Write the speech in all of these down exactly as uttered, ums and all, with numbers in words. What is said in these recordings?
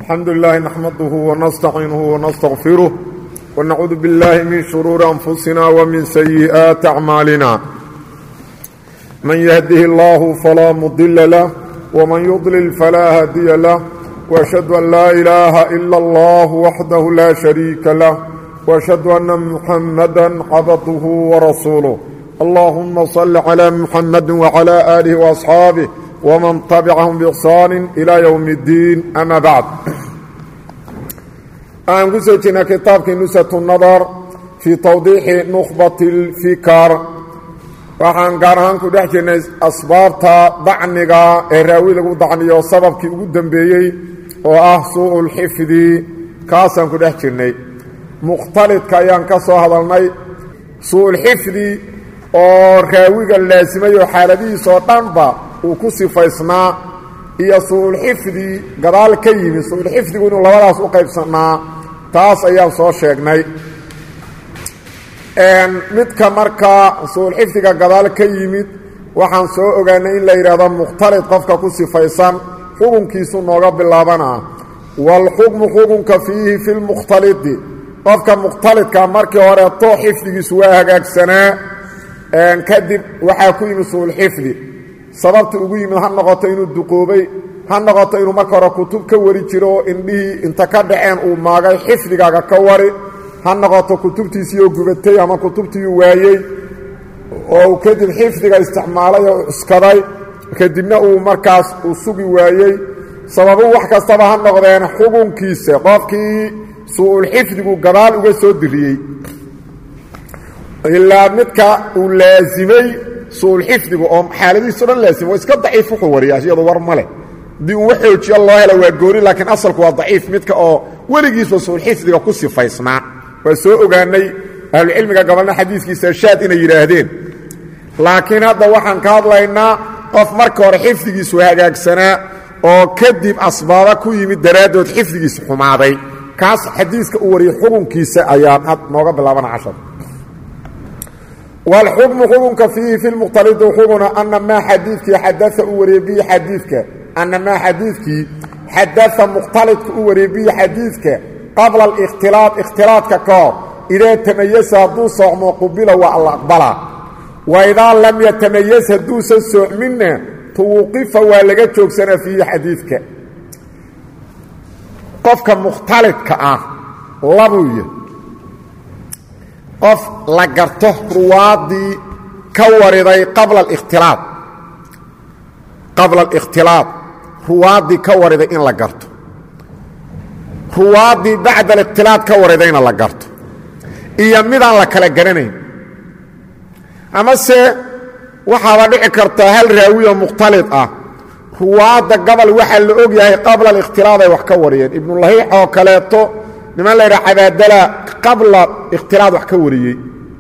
الحمد لله نحمده ونستعينه ونستغفره ونعوذ بالله من شرور أنفسنا ومن سيئات أعمالنا من يهده الله فلا مضل له ومن يضلل فلا هادي له وأشهد أن لا إله إلا الله وحده لا شريك له وأشهد أن محمدا عبده ورسوله اللهم صل على محمد وعلى آله وأصحابه ومن تبعهم بإحسان إلى يوم الدين أما بعد أنا قلت كتابك نسة النظر في توضيح نخبة الفكر وحان قارهان كدحجنا أسبابتا ضعنقا الراوي لقو ضعني وسببك قدام بيي وأحسوء الحفظ كاسان كدحجنا مختلط كيان كسو هذا المي سوء الحفظ والراوي اللازمي وحالدي سوطانبا uu ku sifaysnaa iyo suul xifdi gadaal ka yimi suul xifdigu inuu labadaas u qaybsanaa taas ayaan soo sheegnay een midka marka suul xifdiga gadaal ka yimid waxaan soo ogaanay in la yiraahdo mukhtalid qofka ku sifaysan xukunkiisu nooga bilaabana wal hukmu hukunka fihi fil mukhtalid qofka mukhtalidka markii hore too xifdigiisu waa hagaagsanaa een kadib waxa ku yimid suul xifdi sababta ugu yimid ha noqoto inuu duqoobay ha noqoto inuu marka hore kutub ka wari jiro indhihii inta ka dhaceen uu maagay xifdigaaga ka wari ha noqoto kutubtiisii oo gubatay ama kutubtii waayey oo kadib xifdiga isticmaalay oo iskaday kadibna uu markaas uu sugi waayey sababu wax kastaba ha noqdeen xukunkiisa qofkii suul xifdigu gadaal uga soo diriyey ilaa midka uu laazimay suul xifdigu oo xaaladiisu dhan laasim waa iska daciif wuxuu wariyaa iyadoo war male dii uu xoojiyo loo helo waa goori laakiin asalku waa daciif midka oo weligiisba suul xifdiga ku sifaysnaa waa soo ogaanay ahlu cilmiga gabalna xadiiskiisa shaad inay yidhaahdeen laakiin hadda waxaan ka hadlaynaa qof marka hore xifdigiisu hagaagsanaa oo kadib asbaaba ku yimid daraaddood xifdigiisa xumaaday kaas xadiiska uu wariyay xukunkiisa ayaan had nooga bilaabana cashar والحكم حكمك فيه في المختلط حكمنا أن ما حديثك حدث أوريبي حديثك أن ما حديثك حدث مختلط أوريبي حديثك قبل الاختلاط اختلاط ككار إذا تميز دوس مقبلة وعلى أقبلة وإذا لم يتميز دوس السوء منه توقف ولقيتك سنة في حديثك قفك مختلط كأه لابوية qof la garto ruwaadii ka wariday qabla al-ikhtilaat qabla al-ikhtilaat ruwaadii ka wariday in la garto ruwaadii bacda al-ikhtilaat ka waridayna la garto iyo midaan la kala garanayn ama se waxaaba dhici karta hal raawi oo mukhtalid ah ruwaada gabal waxa la og yahay qabla al-ikhtilaat ay wax ka wariyeen ibn lahiix oo kaleeto niman la yiraahdo cabaadala qabla ikhtilaad wax ka wariyay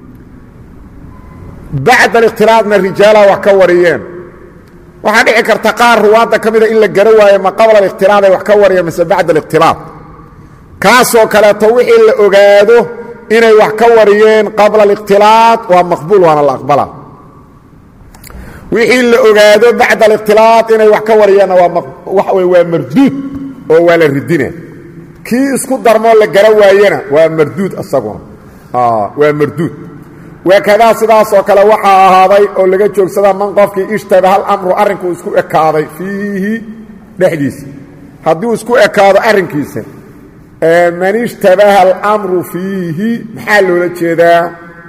bacda ikhtilaadna rijaala wax ka wariyeen waxa dhici karta qaar ruwaada kamida in la garo waayo ma qabla ikhtilaad ay wax ka wariyeen mise bacda ikhtilaad kaasoo kale to wixii la ogaado inay wax ka wariyeen qabla ikhtilaad waa maqbuul waana la aqbala wixii la ogaado bacda ikhtilaad inay wax ka wariyeen waa wax way waa marduud oo waa la ridina kii isku darmo la gara waayana waa marduud asaguna ah waa marduud wakada sidaas oo kale waxa ahaaday oo laga joogsada man qofkii ishtabaha al-amru arinku isku ekaaday fiihi dhaxdiisa hadii isku ekaado arinkiisa ee man ishtabaha al-amru fiihi maxaa loola jeedaa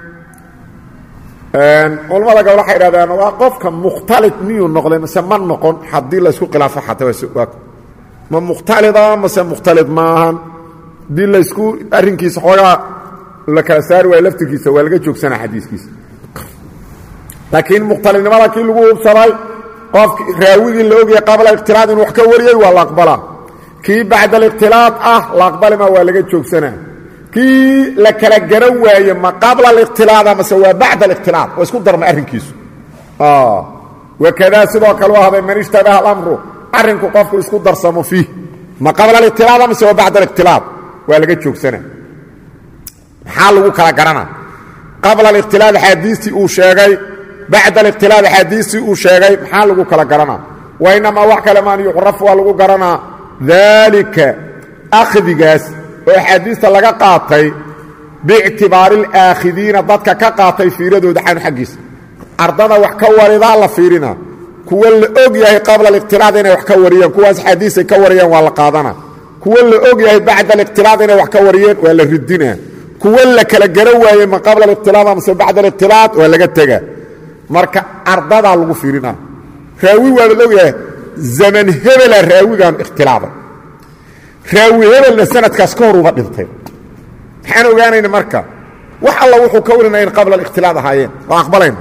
een culimada gabadha waxay yiraahdaan waa qofka mukhtalid miyuu noqday mise ma noqon hadii la isku khilaafo xataa ma mukhtalida ma se mukhtalid maahan dii la isku arrinkiisa xoogaa la kala saari waay laftirkiisa waa laga joogsanaa xadiiskiisa laakiin mukhtalidnimada kii lagu hubsaday qofki raawigii la ogyahay qabla ikhtilaad inuu wax ka wariyay waa la aqbalaa kii bacda alikhtilaad ah la aqbalima waa laga joogsanaa kii la kala garan waaye ma qabla alikhtilaad ama se waa bacda alikhtilaad waa isku darma arrinkiisu ah wakada sidoo kale waa haday man ishtabaha al-amru arinku qofku isku darsamo fii ma qabla al-ikhtilaad ama soo bacda al-ikhtilaad waa laga joogsana maxaa lagu kala garana qabla al-ikhtilaad hadiisi uu sheegay bacda al-ikhtilaad hadiisi uu sheegay maxaa lagu kala garana wa inma wax kale maan yuqraf waa lagu garana dalika akhdigaas oo axaadiista laga qaatay biictibaari اlaakhidiina dadka ka qaatay fiiradooda canhu xaggiisa ardada wax ka waridaa la fiirina kuwa la og yahay qabla اlikhtilaad inay wax ka wariyeen kuwaas xadiisay ka wariyeen waa la qaadana kuwa la og yahay bacda اlikhtilaad inay wax ka wariyeen waa la ridina kuwa la kala gara waayey ma qabla اlikhtilaad amase bacda اlikhtilaad waa laga tega marka ardadaa lagu fiirina raawi waa la og yahay zaman hebela raawigan ikhtilaaday raawi hebelna sanadkaas ka hor uba dhintay maxaan ogaanayna marka wax alla wuxuu ka warinaya in qabla اlikhtilaad ahaayeen waa aqbalayna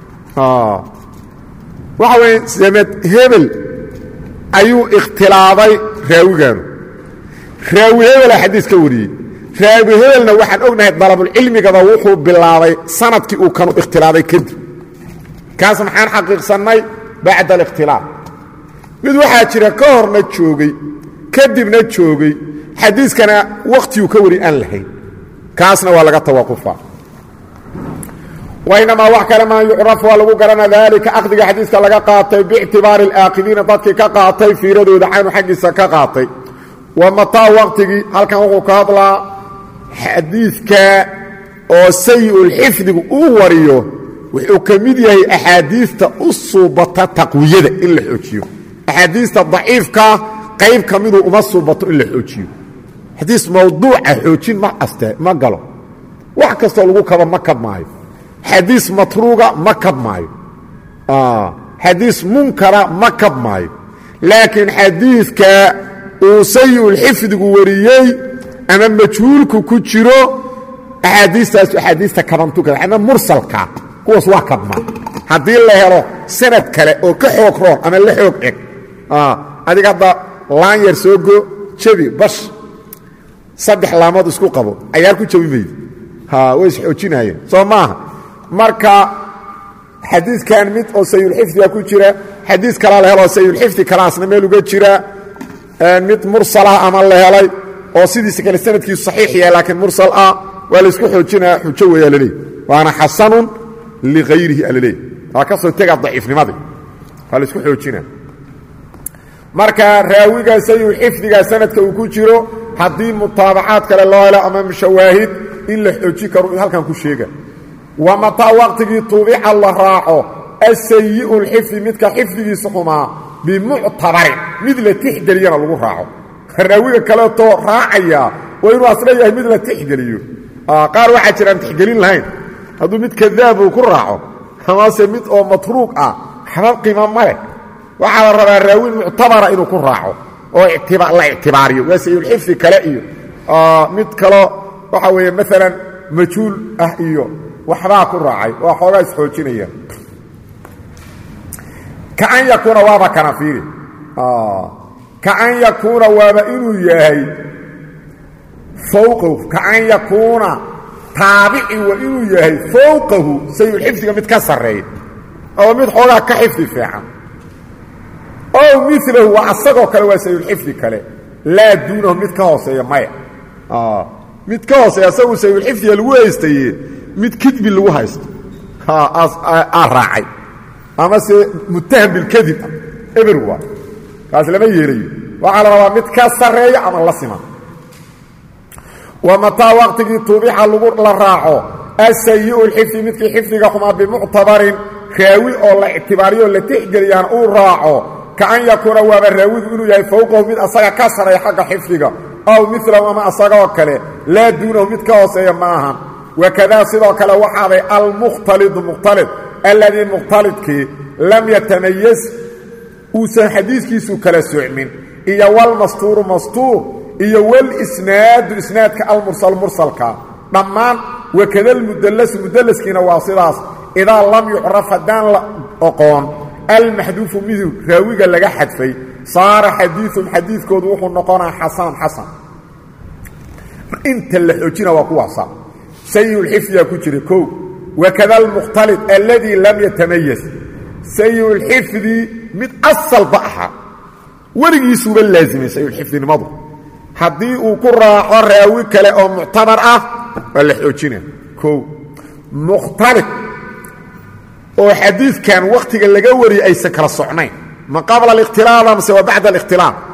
waxa weeye zamad hebel ayuu ikhtilaaday raawiganu raawi hebela xadiis ka wariyey raawi hebelna waxaan ognahay dalabulcilmigaba wuxuu bilaabay sanadkii uu kanu ikhtilaaday kadib kaas maxaan xaqiiqsannay bacda alikhtilaad mid waxaa jira ka horna joogay kadibna joogay xadiiskana wakhtiguu ka wari aan lahayn kaasna waa laga tawaqufaa wainamaa wax kale maa yucraf waa lagu garana daalika akhdiga xadiiska laga qaatay biictibaari alaakidiina dadkii ka qaatay fiiradooda canu xaggiisa ka qaatay wa mataa waqtigii halkan wuxuu ka hadlaa xadiidka oo sayiulxifdigu uu wariyo wuxuu ka mid yahay axaadiista u suubata taqwiyada in la xoojiyo axaadiista daciifkaa qayb ka miduu uma suubato in la xoojiyo xadiis mawduuca xoojin ma aste ma galo wax kastoo lagu kaba ma kab maayo xadiis matruuga ma kab maayo xadiis munkara ma kab maayo laakiin xadiidka uu sayiulxifdigu wariyey ama majhuulku ku jiro axaadiistaas axaadiista kabantuka ama mursalka kuwaas waa kabmaa haddii la helo sanad kale oo ka xoog roon ama la xoog eg adiga hadda laan yar soo go jabi bash saddex laamood isku qabo cayaar ku jabi maydi way isxoojinaayeen soo maaha marka xadiidkan mid oo sayulxifdiga ku jira xadiis kalaa la helo sayulxifdi kalaasna meel uga jira mid mursalah ama la helay oo sidiisa kale sanadkiisu saxiix yahay laakiin mursal ah waa la isku xoojinaya xujo weeyaa laleey waana xasanun ligayrihi alaleey waa ka soo tegaa daciifnimadii waa la isku xoojinaya marka raawiga sayulxifdiga sanadka uu ku jiro haddii mutaabacaad kale loo helo ama mushawaahid in la xooji karo halkan ku sheega wa mataa waqtigii tuubica la raaco asayi'u lxifdi midka xifdigiisa xumaa bimuctabarin mid la tixgeliyana lagu raaco raawiga kaleetoo raacaya waa inuu asla yahay mid la tixgeliyo qaar waxaa jiraan tixgelin lahayn hadduu mid kadaab uu ku raaco amase mid oo matruuq ah xaba qiima ma leh waxaa la rabaa raawin muctabara inuu ku raaco oo la ictibaariyo waa sayulxifdi kale iyo mid kaloo waxa weeye maalan majhuul ah iyo waxbaa ku raacay waa xoogaa isxoojinaya kaan yakuuna waaba kana fiiri kaan yakuuna waaba inuu yahay fowqahu kaan yakuuna taabici waa inuu yahay fowqahu sayulxifdiga mid ka sarreeya oo mid xoogaa ka xifdi fiican ow milahu waa asagoo kale waa sayulxifdi kale laa duunahu mid ka hooseeya maya mid ka hooseeya asagu sayulxifdiga lagu haystaye mid kidbi lagu haysto aa raacay amase mutaham bilkadib eber waa kaas lama yeelayo waxaa la rabaa mid ka sarreeya ama la siman wa mataa waqtigii tuubixa lagu la raaco asayi'u lxifdi midkii xifdiga xumaa bimuctabarin raawi oo la ictibaariyo la tixgeliyaan uu raaco kaan yakuuna waaba raawigu inuu yahay fowqahu mid asaga ka sarreeya xagga xifdiga aw milahu ama asagoo kale laa duunahu mid ka hooseeya ma ahan wakadaa sidoo kale waxaaday almukhtalidu mukhtalid alladii mukhtalidkii lam yatamayaz uusan xadiiskiisu kala socmin iyo walmastuuru mastuur iyo walisnaadu isnaadka almursal mursalka dhammaan wakada almudallasu mudallaskiina waa sidaas idaa lam yucraf haddaan la oqoon almaxduufu midu raawiga laga xadfay saara xadiiun xadiidkoodu wuxuu noqonaa xasanan xasan inta la xoojina waa kuwaasa sayulxifdiga ku jira kow wakada almukhtalid alladii lam yatamayaz sayulxifdi mid asalba ahaa weligiisuuba laazimay sayulxifdinimadu haddii uu ku raaco raawi kale oo muctabar ah waa la xoojina kow mukhtalid oo xadiidkan wakhtiga laga wariyay aysan kala socnayn ma qabla alikhtilaad amase waa bacda alikhtilaad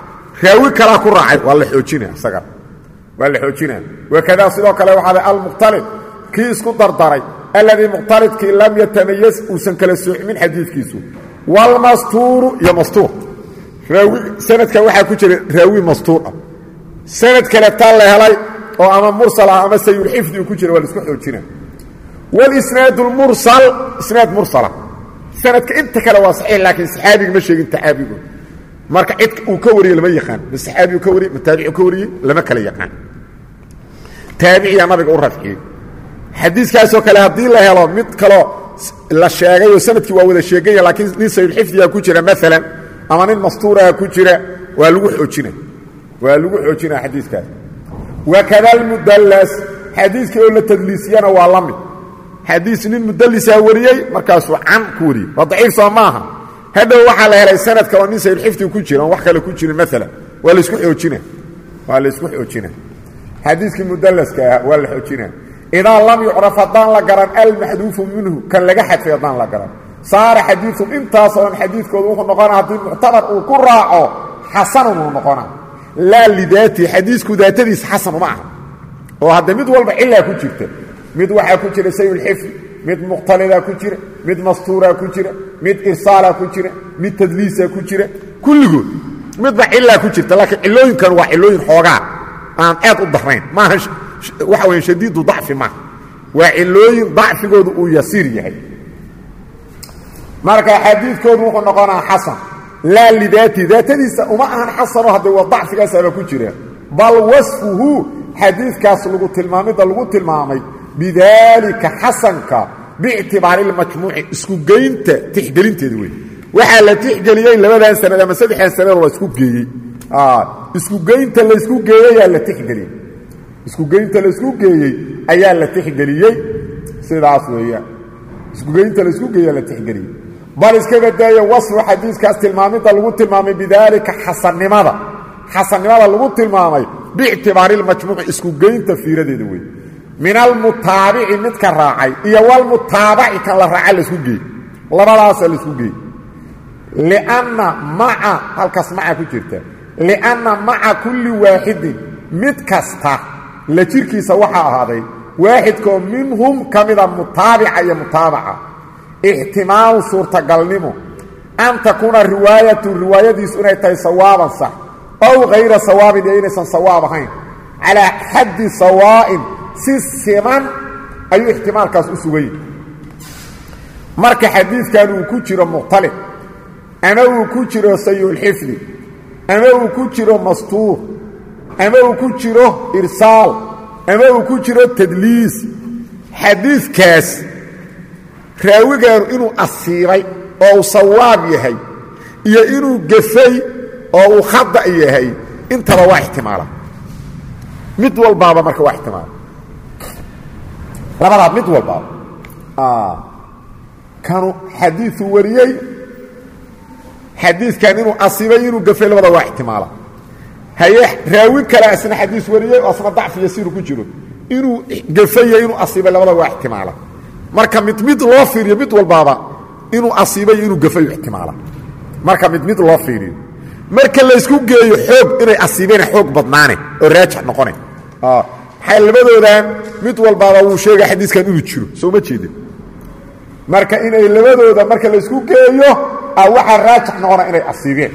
raawi kala ku raacay waa la xoojinaa isaga waa la xoojinaa wakada sidoo kale waxa al muqtalid kii isku dardaray alladhi muqtalidki lam yatamayyiz usan kala soocmin xadiiskiisu wal mastuur ya mastuur raawi sanadka waxa ku jira raawi mastuur sanad kale taa la helay oo ama mursal ama sayul hifdi ku jira wal isku xoojinaa wal isnad al mursal isnad mursala sanadka inta kale waa saxiix laakiin saxaabiga ma sheegin taxaabigu marka cid uu ka wariyo lama yaqaan saxaabigu ka wariyo mutaabicu ka wariyo lama kala yaqaan taabici nabiga u rafciyay xadiiskaas oo kale hadii la helo mid kale la sheegay oo sanadkii waa wada sheegay laakiin nin sayul hifdi ku jira midalan ama nin mastuura ku jira waa lagu xoojinaa waa lagu xoojinaa xadiiskaas wakada al mudallas xadiiska oo la tadliisiyana waa lamid xadiis nin mudallisa wariyay markaas uu can ku wariyay waa daciif Soomaha hada waxa la helay sanadka oo nin sayul hifdi ku jira wax kale ku jira midalan waa la isku xoojinaa waa la isku xoojinaa xadiiska mudallaska waa la xoojinaa idaa lam yu'raf hadan la garan al mahduf minhu kan laga xadfay hadan la garan saar xadiisu intaas oo xadiiskoodu wuxuu noqonaa hadii muctabar uu ku raaco xasan uu noqonaa la lidati xadiisku daatadiis xasan ma aha oo hada mid walba illa ku jirta mid waxa ku jira sayul hifd mid muqtalida ku jira mid mastura ku jira mid irsala ku jira mid tadliisa ku jira kulligood mid ba illa ku jirta laakiin illooyinkan waa illooyin xoogaa aan aad u dareyn ma aha waxa weyn shadiid dacfi ma waa illooyin dacfigoodu uu yasiir yahay marka xadiidkoodu wuxuu noqonaa xasan la lidati daatadiisa uma ahan xasan oo hada waa dacfigaas aba ku jira bal wasfuhu xadiidkaas lagu tilmaamida lagu tilmaamay bidalika xasanka bi'tibaari al-majmuu'i isku geynta tixgelinteedu way waxa la tixgeliyay labadan sanad ama saddexdan sanad la isku geeyay ah isku geynta la isku geeyay la tixgeliyay isku geynta la isku geeyay ayaa la tixgeliyay sidaas weeyaan isku geynta la isku geeyay la tixgeliyay bal iska badaayo wasfu xadiiskaas tilmaamida lagu tilmaamay bidalika xasannimada xasannimada lagu tilmaamay bi'tibaari al-majmuu'i isku geynta fiiradeedu way min al-mutaabi'i mid ka raacay iyo wal mutaabi'i kan la raacay la isku geeyay labadaas la isku geeyay li'anna ma'a halkaas ma'a ku jirta li'anna ma'a kulli waahidin mid kasta la jirkiisa waxa ahaaday waahidko minhum kamida mutaabi'a iyo mutaaba'a ihtimaal suurtagalnimo an takuna riwaayatu riwaayadiisu inay tahay sawaaban sax aw ghayra sawaabin inaysan sawaab ahayn ala haddi sawaa'in si siman ayu ihtimaalkaas u sugay marka xadiiskan uu ku jiro muqtalid ama uu ku jiro sayul hifdi ama uu ku jiro mastuur ama uu ku jiro irsaal ama uu ku jiro tadliis xadiiskaas raawigaanu inuu asiibay oo uu sawaab yahay iyo inuu gafay oo uu khada yahay intaba waa ihtimaala mid walbaaba marka waa ihtimaala labada mid walbaaba ah kanu xadiisu wariyay xadiiskan inuu asiibay inuu gafay labada waa ihtimaala haye raawi kale asna xadiis wariyay oo asna dacfi yasiir ku jiro inuu gafay inuu asiibay labada waa ihtimaala marka mid mid loo fiiriyo mid walbaaba inuu asiibay inuu gafay ihtimaala marka mid mid loo fiiriyo marka la isku geeyo xoog inay asiibeen xoog badnaane oo raajix noqonay ah xalbadoodan mid walbaaba uu sheegay xadiiskan inuu jiro soo ma jeedin marka inay labadooda marka la isku geeyo ah waxa raajix noqonay inay asiibeen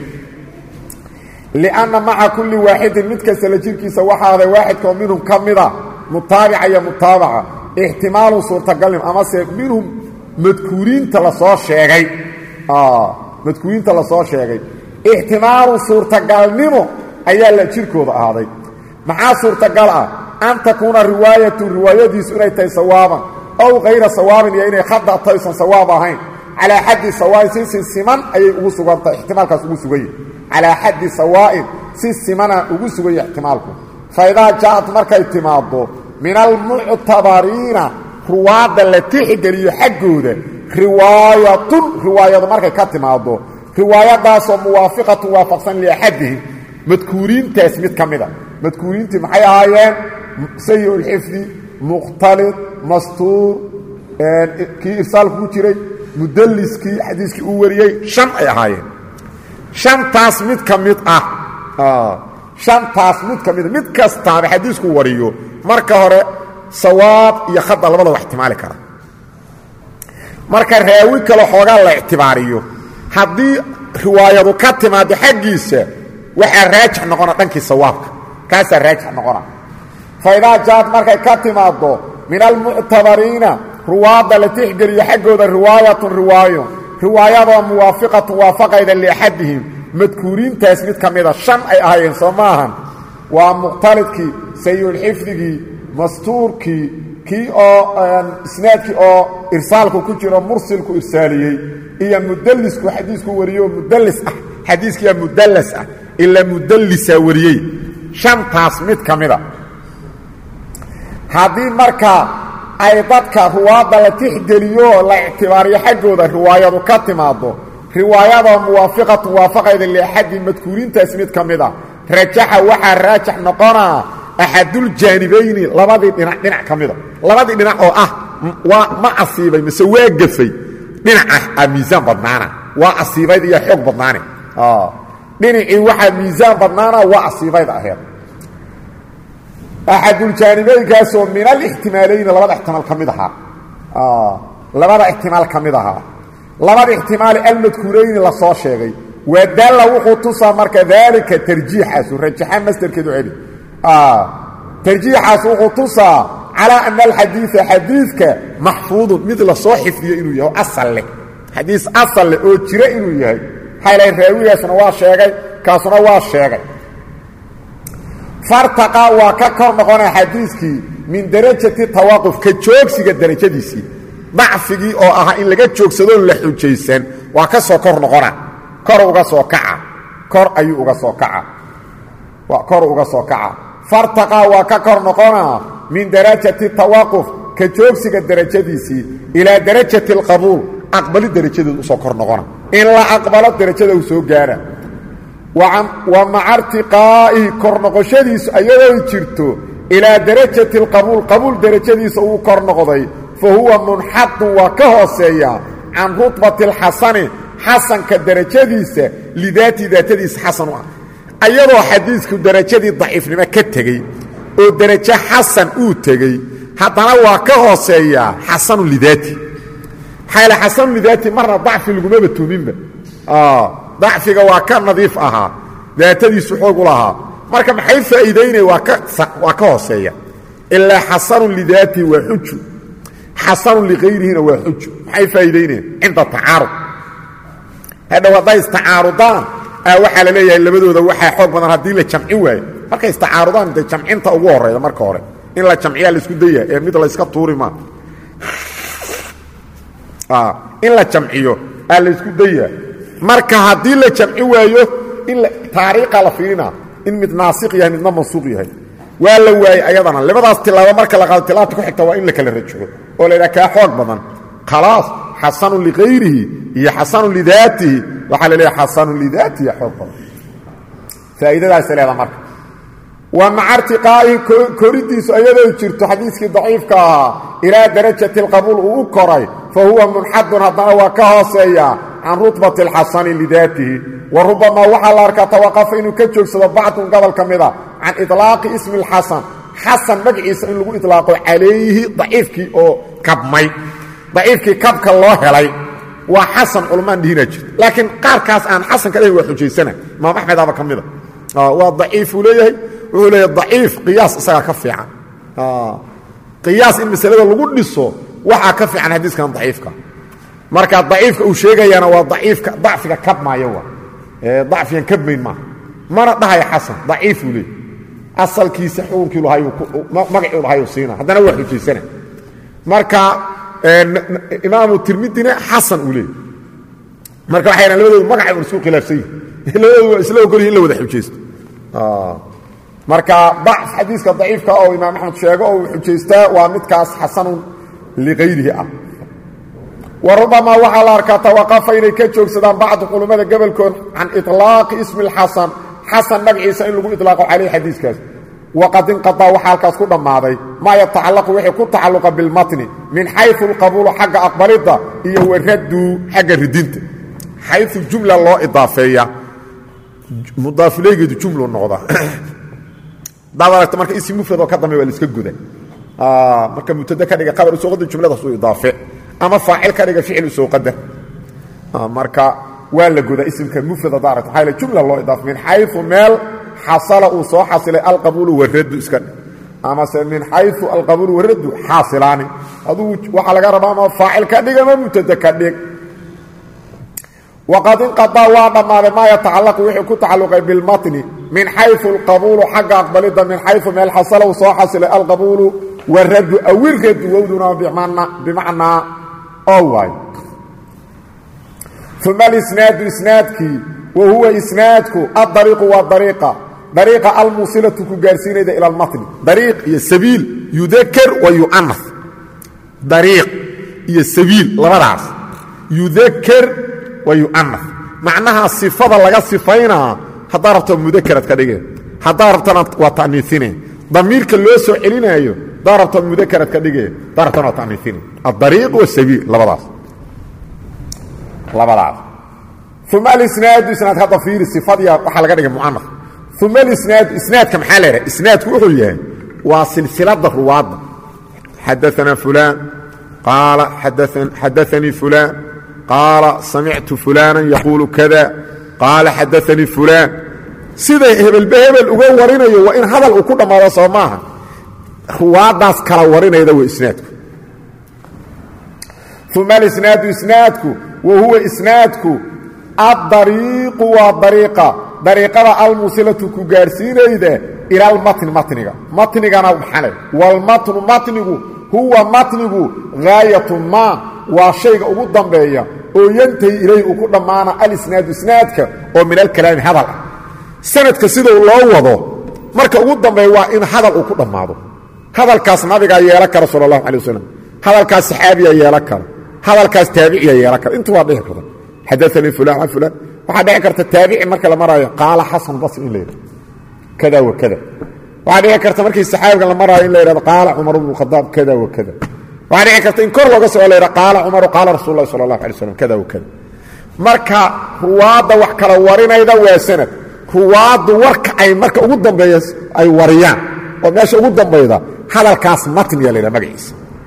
li'anna ma'a kulli waahidin mid kasta la jirkiisa waxa hada waahidko minhum kamida mutaabi'a ya mutaaba'a ihtimaalu suurtagalnimo ama se minhum madkuuriinta la soo sheegay ah madkuuriinta la soo sheegay ihtimaalu suurtagalnimo ayaa la jirkooda ahaaday maxaa suurtagal ah an takuna riwaayatu riwaayadiisu inay tahay sawaaban aw ghayra sawaabin iyo inay khada taysan sawaab ahayn ala haddi sawaa'in si siman ay ugu sugantay ihtimaalkaas ugu sugay ala haddi sawaa'in si simana ugu sugay ihtimaalku fayda jaat markay timaado min al-mu'tabariina ruwaada la tixgeliyo xaggooda riwaayatun riwaayada markay ka timaado riwaayadaas oo muwaafiqatu waafaqsan li ahadihi madkuuriintaas mid kamida madkuuriintii maxay ahaayeen sayul hifdi muqtalid mastuur ki irsaal ku jiray mudalliski xadiiski uu wariyay shan ay ahaayeen shantaas mid kamid ah shantaas mid ka mida mid kastaaba xadiisku wariyo marka hore sawaab iyo khada labada wax ihtimaali kara marka raawi kale xoogaa la ictibaariyo haddii riwaayadu ka timaado xaggiisa waxaa raajix noqona dhankii sawaabka kaasaa raajix noqona faidaa jaad markay ka timaado min almuctabariina ruwaadda la tixgeliyo xaggooda riwaayatun riwaayo riwaayadoo muwaafiqatun waafaqayda liaxadihim madkuuriintaas mid ka mida shan ay ahaayeen soo maahan waa muqtalidkii sayulxifdigii mastuurkii kii oo isnaadkii oo irsaalku ku jiro mursilku irsaaliyey iyo mudallisku xadiisku wariyo mudallis ah xadiiskiiya mudallas ah ilaa mudallisaa wariyey shantaas mid ka mida haddii markaa ay dadka ruwaadda la tixgeliyo la ictibaariyo xaggooda riwaayadu ka timaado riwaayadoo muwaafiqatun waafaqayda liaxadii madkuuriintaas mid ka mid a rajaxa waxaa raajax noqonaa axaduljaanibayni labadii dhinac dhinac ka mida labadii dhinac oo ah waa ma asiibay mise waa gafay dhinacah a miisaan badnaana waa asiibayd iyo xoog badnaane dhinacii waxaa miisaan badnaana waa asiibayd aheed axaduljaanibaynkaasoo min alixtimaalayni labada ixtimaal ka mid ahaa labada ixtimaal ka mid ahaa labada ixtimaali almadkuurayni la soo sheegay wadalla wuxuu tusaa marka daalika tarjiixaasu rajaxa masderkeedu celi tarjiixaas wuxuu tusaa calaa ana alxadiida xadiidka maxfuudun mid la soo xifdiyo inuu yahay oo asal leh xadiis asal leh oo jira inuu yahay xaylayn raawigaasna waa sheegay kaasuna waa sheegay fartaqa waa ka kor noqonaya xadiiskii min darajati tawaaquf ka joogsiga darajadiisii dacfigii oo ahaa in laga joogsadoon la xujaysan waa ka soo kor noqona kor uga soo kaca kor ayuu uga soo kaca waa kor uga soo kaca fartaqa waa ka kor noqonaa min darajati tawaaquf ka joogsiga darajadiisii ilaa darajati alqabuul aqbali darajadeedu usoo kor noqona in la aqbalo darajada uu soo gaara wa maca irtiqaa'ihi kor noqoshadiisu ayadoo jirto ilaa darajati alqabuul qabuul darajadiisa uu kor noqday fa huwa munxadun waa ka hooseeya can rutbati alxasani xasanka darajadiisa lidaatii daatadiisa xasan u ah ayadoo xadiisku darajadii daciifnimo ka tegey oo darajo xasan uu tegey haddana waa ka hooseeyaa xasanu lidaati xayla xasanu lidaati marna dacfi lagumaba tuuminba dacfiga waa ka nadiif ahaa daatadiisu xoog u lahaa marka maxay faa'iidaynaya waa ka waa ka hooseeya ilaa xasanun lidaati waa xuju xasanun ligayrihina waa xuju maxay faa'iidaynayaan cinda tacaarud hadhow hadday istacaarudaan waxaa la leeyahay labadooda waxaa xoog badan haddii la jamci waayo markay istacaarudaan de jamcinta ugu horeyda marka hore in la jamciyaa laisku daya ee mid layska tuuri maa in la jamciyo aa laysku dayaa marka haddii la jamci waayo in taariikha la fiirina in mid naasiq yahay midna mansuuq yahay waa la waayey ayadana labadaas tilaabo marka la qaado tilaabta ku xigta waa in la kala rajaxo oo la yidhaha kaa xoog badan khalaas xasanun ligayrihi iyo xasanun lidaatihi waxaa la leeyahay xasanun lidaatihi xoog badan faa'iidadaasa leeda marka wa maca irtiqaa'ihi koridiisu ayadoo jirto xadiiskii daciifka ahaa ilaa darajati alqabuul uu u koray fa huwa munxadun haddana waa ka hooseeya can rutbati alxasani lidaatihi wa rubamaa waxaa la arkaa tawaqafa inuu ka joogsado bacdun gobol ka mida can ilaaqi ismi اlxasan xasan magaciisa in lagu ilaaqo calayhi daciifkii oo kabmay daciifkii kabka loo helay waa xasan culmaan dhihina jirta laakiin qaarkaas aan xasanka dhahin waa xujaysana imaam axmed aba ka mida waa daciifuu leeyahay wuxuu leeyahay daciif qiyaas isagaa ka fiican qiyaas in masalada lagu dhiso waxaa ka fiican xadiiskan daciifka marka daciifka uu sheegayana waa daciifka dacfiga kabmaayo wa dacfigan kabmayn maaha mana dhahaya xasan daciifuu leeyahy asalkiisa xukunkii magacii lahayu siina haddana waa xujaysana marka imaamu tirmidina xasan uu leeyahy marka waxay hahan labadoodu magacay un isku khilaafsan yihin labadoodu waa isla ogol yihin in la wada xujaysto marka dacf xadiiska daciifka oo imaam axmed sheego oo uu xujaystaa waa midkaas xasanun ligayrihi ah wa rubamaa waxaa la arkaa tawaqafa inay ka joogsadaan bacdu culummada gobolkood can ilaaqi ismi اlxasan xasan magaciisa in lagu ilaaqo calayh xadiiskaas waqad inqadaa waxaa halkaas ku dhammaaday maa yatacallaqu wixii ku tacalluqa bilmatni min xayu alqabuulu xagga aqbalidda iyo waraddu xagga ridinta xayu jumla loo idaafeeya mudaaf ilaygeedu jumlo noqda dabarta marka ism mufrad oo ka dambeeyo la iska guday ah marka mubtada ka dhiga khabar soo qadar jumlada soo idaafe ama faacil ka dhiga ficil soo qadar ah marka waa la gudaa ismka mufrad daarata hayla jumla loo idaaf min haythu meel hasala uu soo xasilay alqabul wa radd iska ama min haythu alqabul wa radd xasilaani adu waxa laga rabaa ma faacil ka dhiga ma mubtada ka dhig وقد انقضى وعدما ما يتعلق وحي كتعلق بالمتن من حيث القبول حق أقبلت من حيث ما الحصل وصاحصل القبول والرد أو الرد وودنا بمعنى, بمعنى أول ثم الإسناد إسنادك وهو إسنادك الطريق والطريقة طريقة الموصلة كجارسين إلى المتن طريق السبيل يذكر ويؤنث طريق السبيل لمرعص يذكر ويؤنث معناها الصفة لغا صفينها حضارة مذكرة كدغه حضارة وتانيثين ضميرك لو سو علينايو ضارة مذكرة كدغه ضارة وتانيثين الطريق والسبيل لبلاص لبلاص ثم الاسناد اسناد هذا في الصفه waxa laga dhigay muannaf ثم الاسناد اسناد كم حاله اسناد wuxuu yahay waa silsilada ruwaad حدثنا فلان قال حدثني حدثني فلان قال سمعت فلانا يقول كذا قال حدثني فلان سيده هبل بهبل uga warinayo waa in hadal uu ku dhamaado Soomaha ruwaadaas kala warinayda waa isnaadku ثم الاسناد اسنادku وهو اسنادku الطريق والطريقه طريقه الموصله كغارسينيده الى المتن متنغا متنغنا وحنه والمتن متنغو هو متنغو غايه ما وشيء ugu dambeeya oo yantay ilay ugu dhamaana al-isnaad isnaadka oo min al-kalaam hadal sanadka sida loo wado marka ugu dambeeya waa in hadal uu ku dhamaado hadalkaas nabiga yeela kara sallallahu alayhi wasallam hadalkaas saxaabiga yeela kara hadalkaas taabici yeela kara inta waa dhici karta hadathani fulan fulan waxa dhici karta taabici marka la marayo qaala hasan basri in leeyahay kada wa kada waxa dhici karta markii saxaabiga la marayo in leeyahay qaala umar ibn al-khattab kada wa kada وعليه كرت إن كل لغة سؤال قال عمر قال رسول الله صلى الله عليه وسلم كذا وكذا مركا رواد وحكرا ورنا إذا واسند رواد ورك أي مركا قدام بيس أي وريان وماشي قدام بيضا هذا الكاس متن يلينا مجلس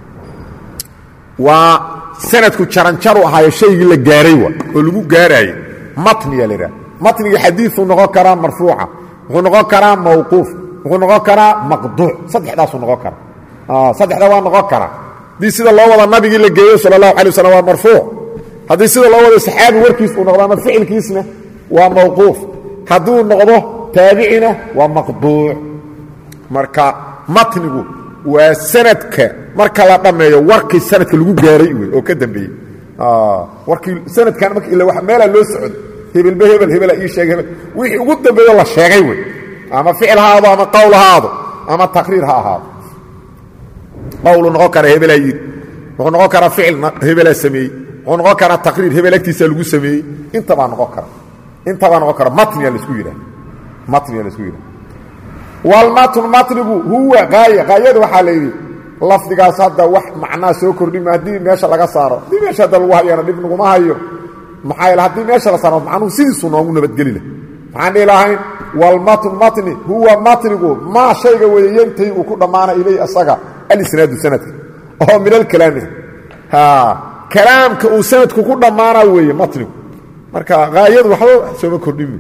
وسند كتشرنشروا هاي الشيء اللي جاريوه ولقوا جاري متن يلينا متن حديث ونغا كرام مرفوعة ونغا كرام موقوف ونغا كرام مقطوع صدح داس ونغا كرام آه صدح دا ونغا كرام دي سيده لو ودا نبي لا geeyo sallallahu alayhi wasallam waa marfuu hadii sida loo wada saxaabi warkiis uu noqdo ficilkiisna waa mawquuf haduu noqdo taabicina waa maqduu marka matnigu waa sanadka marka la dhameeyo warkii sanadka lagu gaaray oo ka dambeeyay ah warkii sanadkan marka ila wax meel loo socdo hebel hebel hebel ay sheegay wixii ugu dambeeyo la sheegay way ama ficil haado ama qowl haado ama taqriir haado قول نقكر هبل يد ونقكر فعل هبل سمي ونقكر تقرير هبل اكتسا لغو سمي انت با نقكر انت با نقكر متن يا لسكو يرا متن يا لسكو يرا والمتن مطلب هو غايه غايه waxa leeyahay lafdigaas hadda wax macna soo kordhin maadii meesha laga saaro di meesha dal wax yar dib nagu ma hayo maxay la hadii meesha la saaro macnu sidiisu noogu nabad gelina waxaan leeyahay والمتن متن هو مطلب ما شيء weeyantay uu ku dhamaana ilay asaga الاسناد سند او من الكلام ها كلامك او سندك ku dhamaana weey matni marka gaayad waxa soo kordhimi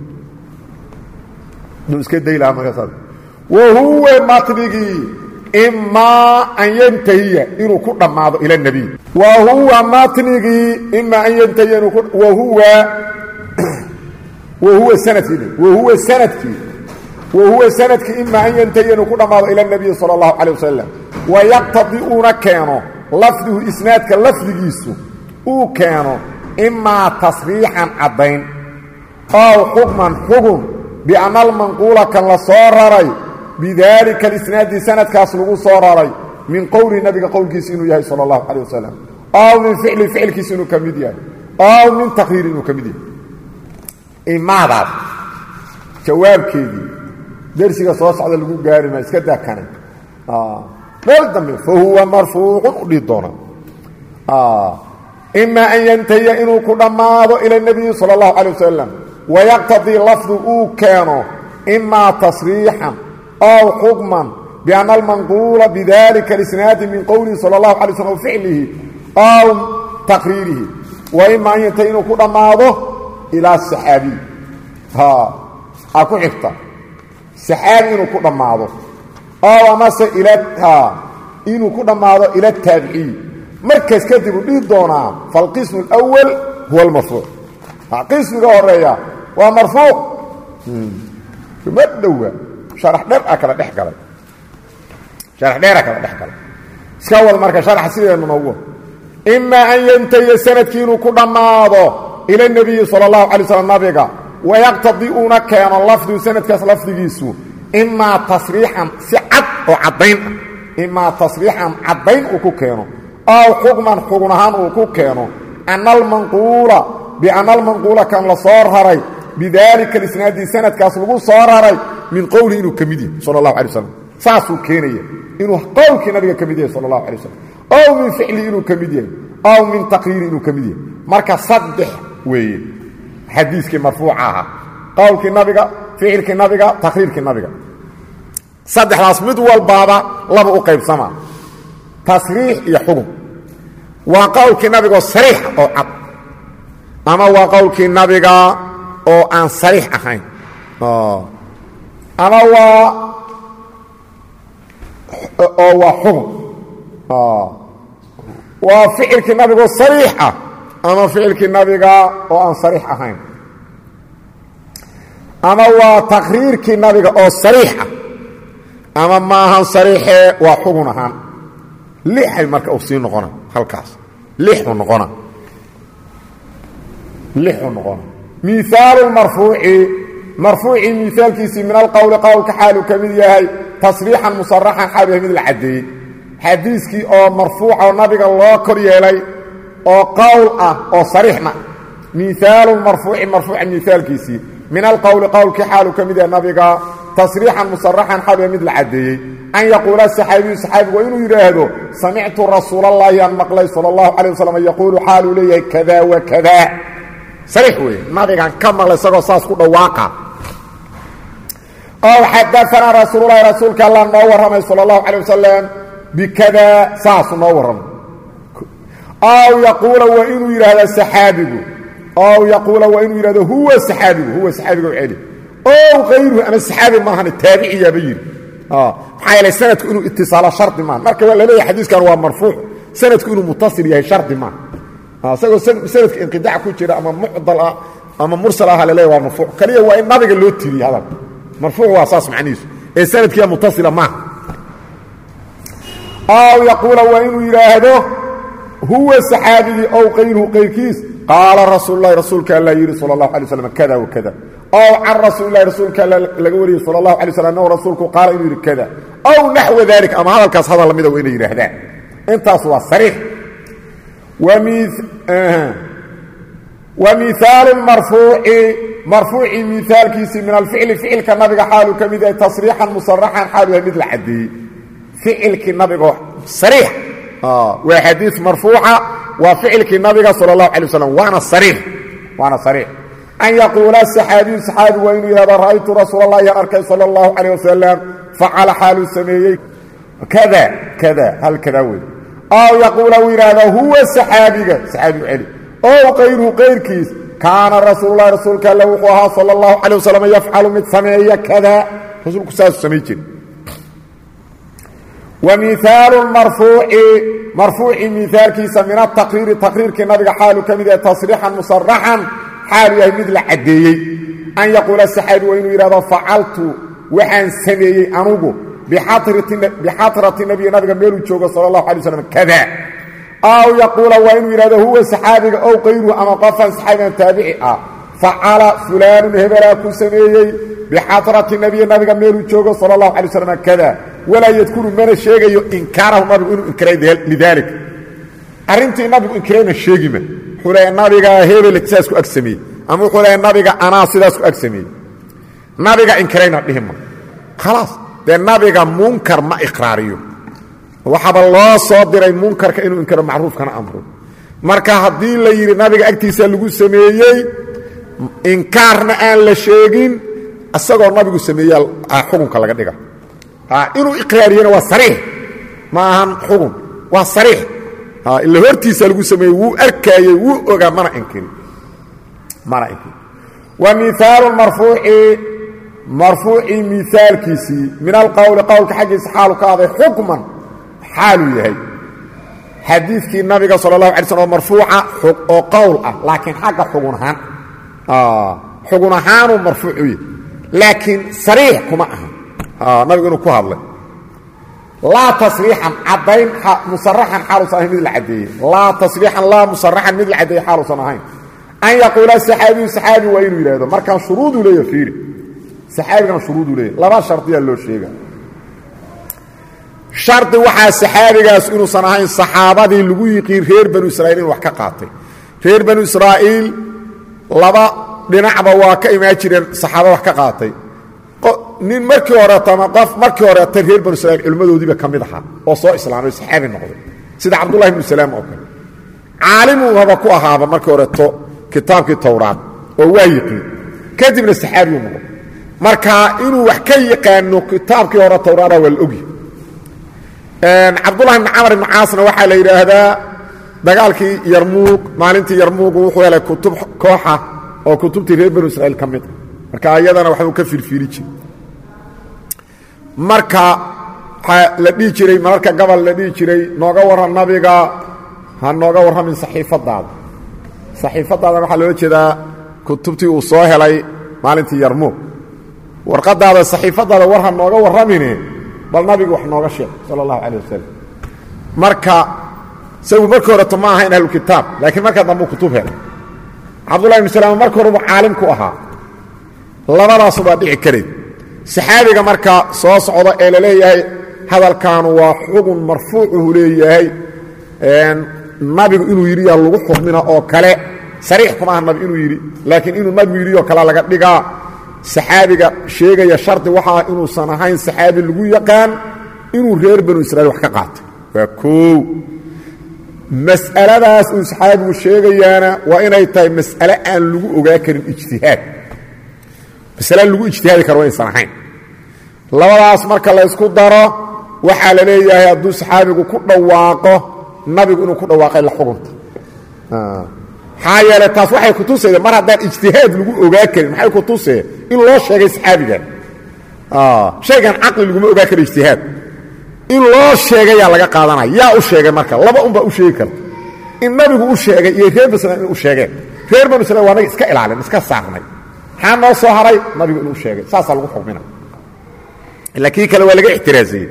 iska dayla marka وهو مطنغي اما ان ينتهي انه ku dhamaado ila nabi وهو مطنغي اما ان ينتهي وهو وهو سندك وهو سندك وهو سندك اما ان ينتهي انه ku dhamaado ila nabi sallallahu alayhi wasallam ويقتضي كانوا لفظه اسنادك لفظيسو او كانوا اما تصريحا عدين او حكما حكم بان المنقول كان لصورري بذلك الاسناد سند كاسلو صورري من قول النبي قول كيسينو يحيى صلى الله عليه وسلم او من فعل فعل كيسينو كميديا او من تقرير انه كميديا اما بعد جواب كيدي درسيga soo socda lagu gaari ma iska daakana ah فالدم فهو مرفوع للدون آه إما أن ينتهي إنه كل ماضو إلى النبي صلى الله عليه وسلم wayaqtadii lafdu uu keeno imaa tasriixan ow xukman bianna almanquula bidalika lisnaadi min qowlihi sala allahu alay slm aw ficlihi ow taqriirihi wa ima an yantay inuu ku dhammaado ilaa saxaabiy a ku xigta saxaabi inuu ku dhammaado ow amase inuu ku dhammaado ila taabiciy markaas kadib uu dhihi doonaa falqismu اlأwal huwa almarfuuc qismiga horeeya waa marfuuc ma dhowa sharax dheer a kala dhex galay sharax dheera kala dhex galay iska wad marka sharaxa sideenu noogu imaa an yantahiya sanadkii inuu ku dhammaado ila الnabiyi salى الlahu alay slam nabiga wayaqtadii uuna keeno lafdigu sanadkaas lafdigiisu imaa tasriixan si cad oo caddayn ah imaa tasriixan caddayn uu ku keeno ow xukman xugun ahaan uu ku keeno ana almanquula bianna almanquula kan la soo raray bidaalika lisnaadi sanadkaas lagu soo raray min qowlihi inuu ka mid yahay sala allahu alay wasalam saasuu keenaya inuu qowlkii nabiga ka mid yahay sala allahu alay wasalam ow min ficlihi inuu ka mid yahay ow min taqriiri inuu ka mid yahay marka saddex weeye xadiiskii marfuuca ahaa qowlkii nabiga ficilkii nabiga taqriirkii nabiga saddexdaas mid walbaaba laba u qaybsamaa tasriix iyo xukun waa qowlkii nabigaoo sariix oo cad ama waa qowlkii nabiga oo aan sariix ahayn ama waa oo waa xukun waa ficilkii nabigaoo sariix ah ama ficilkii nabiga oo aan sariix ahayn ama waa taqriirkii nabiga oo sariix ah ama maahan sariixee waa xugun ahaan lixay marka uu sii noqona halkaas lixu noqona lixu noqona miaalu marfuuci marfuucii miaalkiisii min alqowli qowlka xaaluu ka mid yahay tasriixan musaraxan xaalu yahay mid la caddeeyey xadiiskii oo marfuuca oo nabiga loo kor yeelay oo qowl ah oo sariixna miaalu marfuuci marfuuca miaalkiisii min alqowli qowlkii xaaluu ka mid yahay nabiga tasriixan musaraxan xaalu yahay mid la caddeeyey an yaquula saxaabiyu saxaabigu waa inuu yidhaahdo samictu rasuulallaahi aan maqlay sala allahu calay wasalam yaquulu xaaluu leeyahay kada wa kada sariix weeye nabigaan ka maqlay isagoo saas ku dhawaaqa ow xadaanaa rasuululahi rasuulka allah noo warramay sala allahu calay wasalam bikada saasuu noo warramay ow yaquula waa inuu yidhaahdo saxaabigu ow yaquula waa inuu yidhahdo huwa saxaabigu huwa saxaabiga o celi ow kayruhu ama saxaabi maahane taabiciyaaba yidhi maxaa yeelay sanadku inuu itisaalo shardi maaha marka waa laleeyahay xadiiskan waa marfuuc sanadku inuu mutasil yahay shardi maaha isagoo sanadka inqidac ku jira ama mucdal ah ama mursal ah laleeyahy waa marfuuc kaliya waa in nabiga loo tiriyey hadal marfuuc waa saas macnihiisu ee sanadkiiya mutasila maaha ow yaquula waa inuu yidhaahdo huwa saxaabigii ow kayruhu qayrkiis qaala rasuululahi rasuulka alla yidhi sala allahu alay waslam kada wa kada ow can rasuulilahi rasuulka alla laga wariyey sala allahu alay slam annahu rasuulku qaala inuu yidhi kada ow naxwa dalik ama hadalkaas hadal lamida waa inay yidhaahdaan intaas waa sariix wa miaalu marfuuci marfuucii miaalkiisii min alficli ficilka nabiga xaaluu ka mid yahay tasriixan musaraxan xaaluu yahay mid la caddeeyey ficilkii nabigaoo sariix waa xadiis marfuuca waa ficilkii nabiga sala allahu alay wasalam waana sariix waana sariix an yaquula saxaabiyu saxaabi waa inuu yidhahdo ra'aytu rasuul allahi aan arkay sala allahu calayh wasalam facala xaaluu sameeyey kada kada hal kada wey ow yaquula uu yidhaahdo huwa saxaabiga saxaabigu celi ow kayruhu kayrkiis kaana rasuululahi rasuulka alle wuxuu ahaa sala allahu calay wasalam yafcalu mid sameeya kada rasuulku saasuu samay jiri wa miaalu marfuuci marfuuci miaalkiisa min ataqriiri taqriirkii nabiga xaaluu ka mid yahay tasriixan musaraxan xaalu yahay mid la caddeeyey an yaquula saxaabi waa inuu yidhahdo facaltu waxaan sameeyey anugu bixatrati nabiy nabiga meeluu joogo sala allahu alay waslam kada aw yaquula waa inuu yidhahdo huwa saxaabiga ow kayruhu ama qofan saxaabigan taabici ah facala fulaanun hebelaa ku sameeyey bixatrati nabiy nabiga meeluu joogo sala allahu alay waslam kada walaa yadkuru mana sheegayo inkaarahu nabigu inuu inkiray lidaalik arrintii nabigu inkirayna sheegima wuxuu leeya nabiga hebel sidaas ku ag sameeyey ama wuxuu leeya nabiga anaa sidaas ku ag sameeyey nabiga inkirayna dhihima khalaas dee nabiga munkar ma iqraariyo waxaaba loo soo diray munkarka inuu inkiro macruufkana amro marka haddii la yidhi nabiga agtiisa lagu sameeyey inkaarna aan la sheegin asagoo nabigu sameeyay xukunka laga dhiga ha inuu iqraariyana waa sariix ma ahan xukun waa sariix ha illa hortiisa lagu sameeyay wuu arkayay wuu ogaa mana inkiri mana inkiri wa mithaal marfuu'i marfuu'i mithaalkiisi min alqawl qawlka xaqiisa xaalu ka aday xukman xaalu yahay xadiiskii nabiga sallallahu alayhi wasallam marfuuca oo qawl ah laakiin xaqa xugun ahaan ah xugun ahaan marfuuci laakiin sariix kuma aha ah nabigu inuu ku hadlay la tasriixan cadayn musarrahan xaalu saahin mid la cadeeyay la tasriixan la musarrahan mid la cadeeyay xaalu saahin an yaqula saxaabi saxaabi wa inuu yiraahdo marka shuruudu leeyahay fiiri saxaabiga shuruudu leeyahay laba shartiya loo sheegay shardi waxa saxaabigaas inuu sanahayn saxaabadii lagu yiqiin reer banu israa'iil wax ka qaatay reer banu israa'iil laba dhinacba waa ka imaan jireen saxaaba wax ka qaatay nin markii hore tama qof markii hore tan reer banu israa'iil cilmadoodiiba kamid aha oo soo islaamay saxaabi noqday sida abdullah ibn salaam oo kale caalimu haba ku ahaaba markii hore to kitaabkii tawraat oo waa yiqiin kadibna saxaabi uu noqday marka inuu wax ka yaqaano kitaabkii hore tawraat wal ogi een abdullah ibn amr ibn aasna waxa la yiraahdaa dagaalkii yarmuug maalintii yarmuug wuxuu helay kutub kooxa oo kutubtii reer banu israa'iil kamid marka ayadana waxa uu ka firfiiri jiray marka la dhigi jiray marka gabal la dhigi jiray nooga waran nabiga ha nooga warramin saxiifadaada saxiifadaada waxa loo jeedaa kutubtii uu soo helay maalintii yarmuug warqadaada saxiifadaada war ha nooga warramine bal nabigu wax nooga sheeg sallallahu alayhi wasallam marka saw markii hore tama ahayn ahlul kitaab laakiin marka dambe kutub helay abdullah ibn salaam markii hore caalim ku ahaa labadaas waa dhici karay saxaabiga marka soo socda ee leeyahay hadalkan waa xugun marfuucu leeyahay een nabigu inuu yiri yaa lagu xukmina oo kale sariix kuma aha nabi inuu yiri laakiin inuu nabigu yiri oo kale laga dhigaa saxaabiga sheegaya sharti waxa inuu sanahayn saxaabi lagu yaqaan inuu reer banu israa'iil wax ka qaatay waa koow mas'aladaas uu saxaabigu sheegayaana waa inay tahay mas'ale aan lagu ogaa karin ijtihaad mas'ale lagu ijtihaadi karo in sanahayn labadaas marka la isku daro waxa la leeyahay hadduu saxaabigu ku dhawaaqo nabigu inuu ku dhawaaqay la xukunta ah حايله taas waxay ku tusayda mar haddaan ijtihaad lagu ogaa karin maxay ku tusay in loo sheegay saxaabiga ah sheegan aqli lagu ogaa karin ijtihaad in loo sheegay yaa laga qaadanaya yaa u sheegay marka laba un ba u sheegi kar in nabigu u sheegay iyo reer basra u sheegay reer basra waa naga iska ilaalin iska saarnay xaan noo soo haray nabigu inuu sheegay saasa lagu xukmina laakiin kale waa laga ixtiraaziyay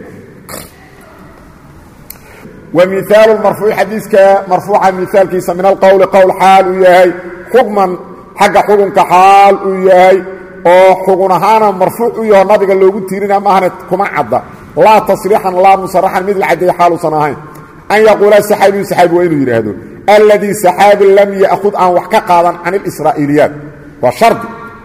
ومثال المرفوع حديثك مرفوعا مثال كيس من القول قول حال وياهي حكما حق حكم كحال وياهي او حكمهانا مرفوع وياه نبيك اللي قلت تيرنا ماهنة كما عدا لا تصريحا لا مصرحا مثل عدي حال صناهين أن يقول السحابي سحابي وإنه يرهدون الذي سحابي لم يأخذ عن وحكا قاضا عن الإسرائيليات وشرط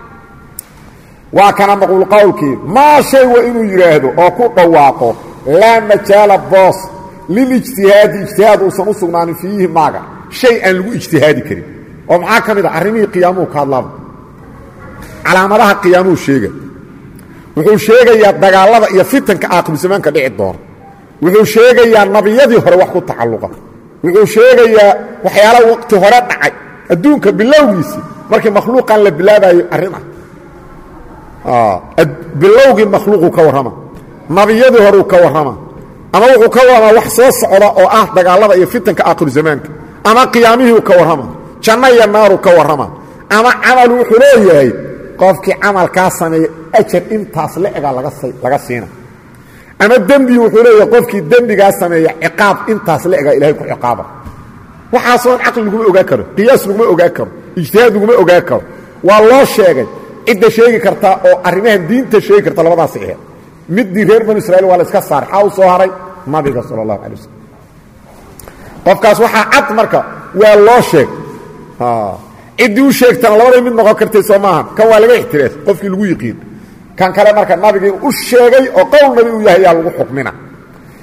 وكان مقول قولك ما شيء وإنه يرهدون او كو واقو لا مجال بوس للاجتهاد اجتهاد وسنصنع فيه ماغا شيئا لو اجتهادي كريم ومعا كميد ارمي قيامو كادلاب علامadaha qiyaamu sheega wuxuu sheegayaa dagaalada iyo fitanka aqoon samaanka dhici doona wuxuu sheegayaa nabiyadii hore wax ku tacalluqa wuxuu sheegayaa waxyaalo waqti hore dhacay adduunka bilowgiisi markii makhluuqan la bilaabayo arina ah bilowgii makhluuqu ka warama nabiyadii hore ka warama ama wuxuu ka warama wax soo socda oo ah dagaalada iyo fitanka aqoon samaanka ama qiyaamihii ka warama janna iyo naaru ka warama ama amal wuxuu leeyahay qofkii amal ka sameeyay ajar intaas la ega laga laga siina ama dambi wuxuu leeyahay qofkii dambiga sameeyay ciqaab intaas la ega ilaahay ku ciqaaba waxa soo aqli lagu ogaa karo qiyaas lagu ogaa karo ijtihaad lagu ogaa karo waa loo sheegay cidda sheegi karta oo arrimaha diinta sheegi karta labadaas ee mid reer banu israa'iil waa la iska saar xaw soo haray nabiga sallallahu alayhi wasallam qofkaas waxa cad marka waa loo sheeg ha cidii u sheegtana labada mid noqon kartay Soomaa kan waa laga ixtiraas qofkii lagu yiqiin kan kale marka nabiga u sheegay oo qowl nabi uu yahay lagu xukmina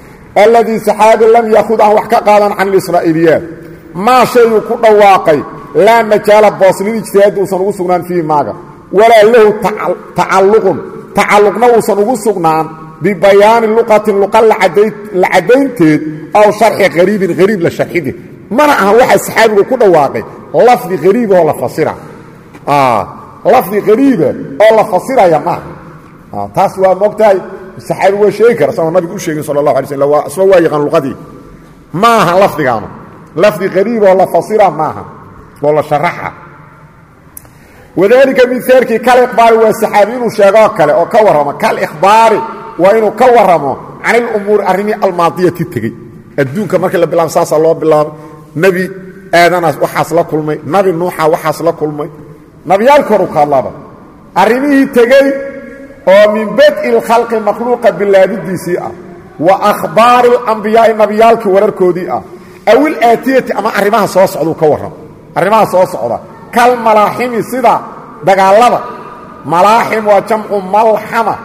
alladhi sahabi lam yakhud an wax ka qaadan an israa'iliyat ma shay ku dhawaaqay laa majaala boos lilijtihaadi uusan ugu sugnaan fiihi maaga walaa lahu tacalluqun tacalluqna uusan ugu sugnaan bibayaani luqatin luqa la caddaynteed aw sharxi hariibin hariib la sharxide mana aha waxaa saxaabigu ku dhawaaqay lafdi hariiba oo la fasira lafdi hariiba oo la fasiraya maaha taas waa moogtahay saxaabigu waa sheegi kara sama nabigu u sheegin sala allahu alay slam isma waa yaqaan luqadii ma aha lafdigaanu lafdi hariiba oo la fasira maaha oo la sharaxa wadaalika miaalkii kalikhbaari waa saxaabi inuu sheegoo kale oo ka warramo kalikhbaari waa inuu ka warramo can ilumuuri arrimii almaadiyati tegey adduunka markii la bilaabo saasaa loo bilaabay nebi aadanaas waxaas la kulmay nabi nuuxa waxaas la kulmay nabiyaalka horu ka hadlaaba arrimihii tegey oo min bad'i lkhalqi makhluuqa bilaabidiisii ah wa akhbaari alambiyaa'i nabiyaalkii wararkoodii ah awil aatiyati ama arrimaha soo socduu ka warramo arrimaha soo socda kalmalaaximi sida dagaallada malaaxim waa jamcu malxama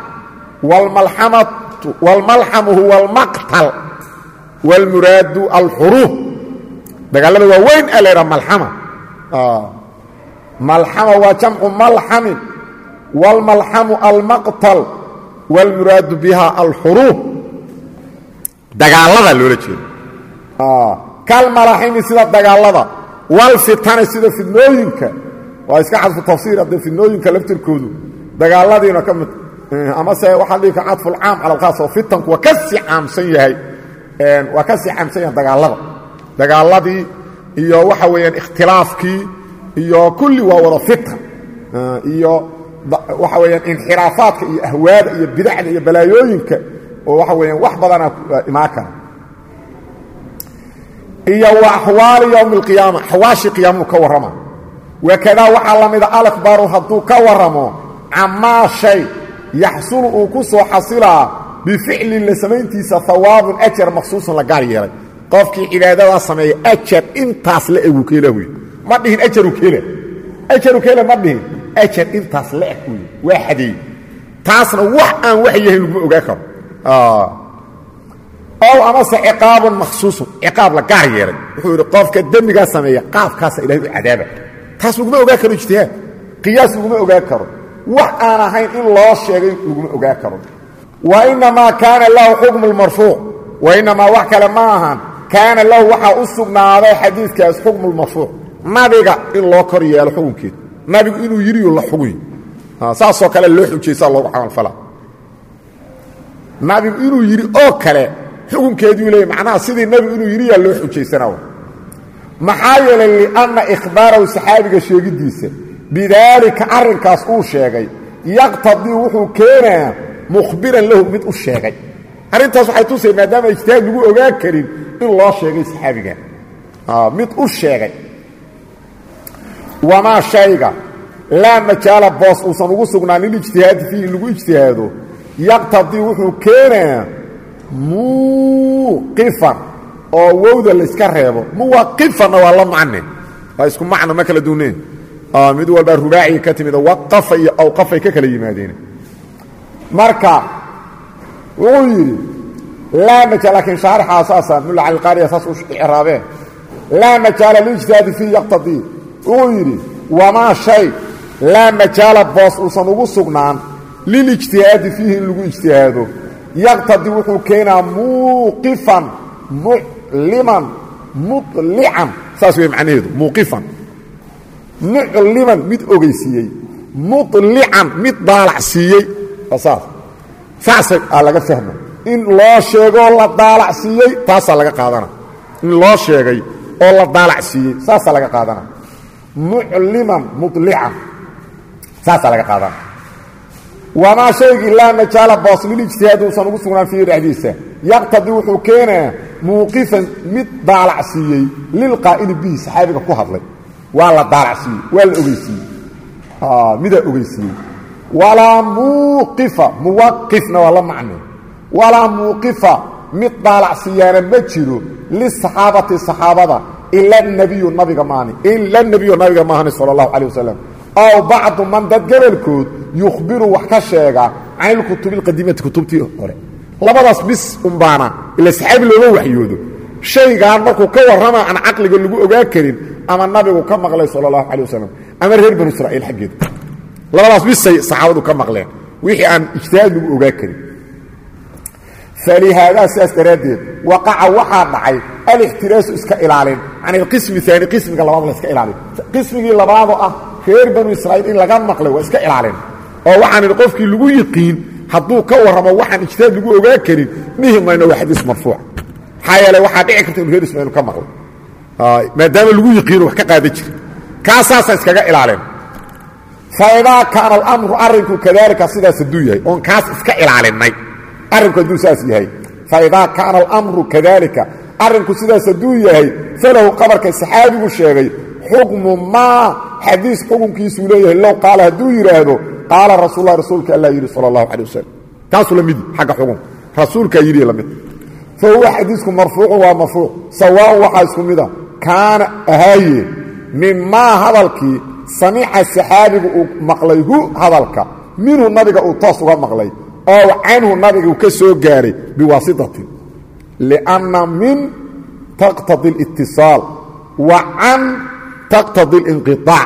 waalmalxamu huwa almaqtal waalmuraadu alxuruub dagaallada waa weyn a laydhaha malxama malxama waa jamcu malxamin waalmalxamu almaqtal waalmuraadu biha alxuruub dagaallada loola jeedo kalmalaaximi sida dagaallada walfitani sida fidnooyinka waa iska cadfu tafsiir haddee fidnooyinka laftirkoodu dagaalladiina ka mid amase waxaa dhihi ka cadfulcaam cala alkhaas oo fitanku waa ka sii caamsan yahay waa ka sii caamsan yahay dagaallada dagaalladii iyo waxa weeyaan ikhtilaafkii iyo kulli waa wada fitan iyo waxa weeyaan inxiraafaadka iyo ahwaada iyo bidacda iyo balaayooyinka oo waxa weeyaan wax badana imaan kara iyo wa axwaali yowmi alqiyaama axwaashii qiyaamuu ka warrama wakadaa waxaa la mida alakbaru hadduu ka warramo camaa shay yaxsulu uu ku soo xasilaa bificlin la samayntiisa hawaabun ajar makhsuusan la gaar yeelay qofkii cibaadadaa sameeya ajar intaas la egu keela wey ma dhihin ajaru keela ajaru keela ma dhihin ajar intaas la eg wey waa xadeey taasna wax aan wax yahay laguma ogaa karo ow amase ciqaabun makhsuusun ciqaab la gaar yeelay wuxuu yidhi qofka dembigaa sameeya qaabkaasa ilahay u cadaaba taas laguma ogaa karo ijtihaad qiyaas laguma ogaa karo wax aan ahayn in loo sheegay laguma ogaa karo wa inamaa kaana lahu xukmu lmarfuuc wa inamaa wax kale ma ahan kaana lahu waxaa u sugnaaday xadiidkaas xukmu lmarfuuc nabiga in loo kor yeelo xukunkeed nabigu inuu yidhiyo la xuguy saasoo kale loo xujaysaa loogu camalfala nabigu inuu yidhi oo kale xukunkeeduu leeyay macnaha sidii nebigu inuu yidhiyaa loo xujaysanaa maxaa yeelay lianna ikhbaarahu saxaabiga sheegiddiisa bidaalika arrinkaas uu sheegay yaqtadii wuxuu keenaa mukhbiran lahu mid u sheegay arrintaas waxay tusay maadaama ijtihaad lagu ogaan karin in loo sheegay saxaabiga mid u sheegay wamaa shayga laa majaala boos uusan ugu sugnaan lilijtihaadi fiihi in lagu ijtihaado yaqtadii wuxuu keenaa muuqifan oo wowda layska reebo muwaqifanna waa la macne waa isku macno ma kala duuneen mid walbaa rubaaciga ka timid waqafa iyo awqafay ka kala yimaadeen marka wuxuu yidhi laa majaal laakiin shaarxa asaasa mulla calilqaariya saas u icraabeen laa majaala lilijtihaadi fiihi yaqtadii wuxuu yidhi wamaa shay laa majaala boos uusan ugu sugnaan lilijtihaadi fiihi in lagu ijtihaado yaqtadii wuxuu keenaa muuqifan mucliman mulican saas wey macnaheedu muuqifan mucliman mid ogeysiiyey mulican mid daalac siiyey saas saasa aa laga fahma in loo sheegoo la daalac siiyey taasaa laga qaadana in loo sheegay oo la daalac siiyey saasaa laga qaadana mucliman mulican saasaa laga qaadana wamaa shaygii laa majaala boos lilijtihaadi uusan ugu sugnaan fiihi dhexdiisa yaqtadii wuxuu keenaa muuqifan mid daalac siiyey lilqaa'ili bihi saxaabiga ku hadlay waa la daalac siiyey waa la ogeysiiyey midaa ogeysiiyey walaa muuqifa muwaqifna waa la macne walaa muuqifa mid daalac siiyaana ma jiro lisaxaabati saxaabada ila nebiyu nabiga maani ila nebiyu nabiga maahani sala allahu calayh wasalam aw bacdu man dad gabalkood yukhbiru wax ka sheega can ilkutubi alqadiimati kutubtii hore labadaas bis umbaana ila saxaabi looma waxyoodo shaygan markuu ka warrama aan caqliga lagu ogaa karin ama nabigu ka maqlay sallallahu alayhi wasallam ama reer banu israa'iil xageed labadaas bisay saxaabadu ka maqleen wixii aan ijtihaad lagu ogaa karin فلهذا ساس تراديد وقع وقع دعي الاحتراس اسك الالين عن القسم الثاني قسم لبعض اسك الالين قسم لبعض اه خير بنو اسرائيل ان لغا مقلay waa iska ilaalin oo waxaan qofkii lagu yiqiin haduu ka waramo waxaan ijtihaad lagu ogaa karin mihmayna waa xadiis marfuuc hayale waxa dhici karta in reer ismaaciil ka maqlo ah maadaama lagu yiqiin wax ka qaada jir kaasaas iskaga ilaalin فإذا كان الامر arinku kadalika sidaas duu yahay on kaas iska ilaalinay arinku duu saas yahay فإذا كان الامر كذلك arinku sidaas duu yahay falaw qabarka saxaabigu sheegay حكم ما حديث حكم كيسو ليه لو قال هدو يراهدو قال رسول الله رسولك الله يري صلى الله عليه وسلم كاسو لمدي حق حكم رسولك يري لمد فهو حديثكم مرفوع ومرفوع سواء وحاسكم مده كان هاي مما هذلك سمع الصحابي مقليه هذلك منه النبي او توس مقلي او عنه النبي كسو غاري بواسطه لان من تقتضي الاتصال وعن تقتضي الانقطاع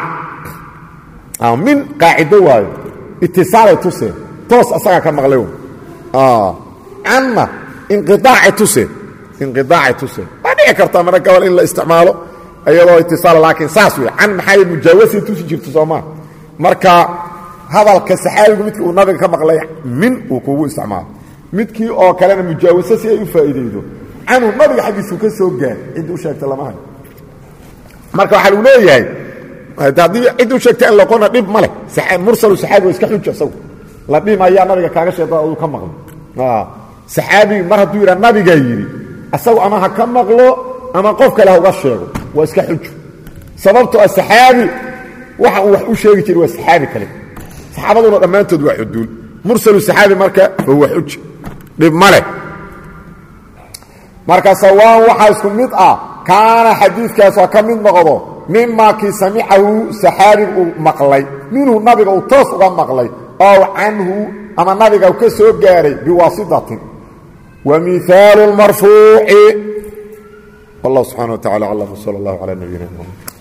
اه من قاعده واي اتصال توسه توس اسا كان مقليو اه اما انقطاع توسه انقطاع توسه بعدين كرتا مره قال ان لا استعماله ايضا اتصال لكن ساسوي عن محل مجاوزه توسي جرت سوما marka hadalka saxaabigu midkii uu nabiga ka maqlay min uu kugu isticmaal midkii oo kalena mujaawasa si ay u faa'iideeyo anu nabiga xaqiisu ka soo gaar cid u sheegtay lama hayo marka waxa uu leeyahay hadii cid u sheegtay in la qona dib male saxaab mursal saxaabi iska xujo saw la dhimaya nabiga kaaga sheegay oo ka maqlo ah saxaabi mar haduu yira nabiga yiri asagu ama ha ka maqlo ama qof kale uga sheego waa iska xujo sababtoo saxaabi waxa uu wax u sheegi jiray waa saxaabi kale saxaabaduna dhamaantood waa xuduul mursal saxaabi marka huwa xujo dib male marka sawaan waxa isku mid ah kaana xadiiskaas ka mid noqdo mimma ki sami'ahu saxaabi maqlay minhu nabiga uu toos uga maqlay oo anhu ama nabiga uu ka soo gaaray biwaasitatin wa mithalu al-marfu'i wallahu subhanahu wa ta'ala Allah sallallahu ala nabiyyina Muhammad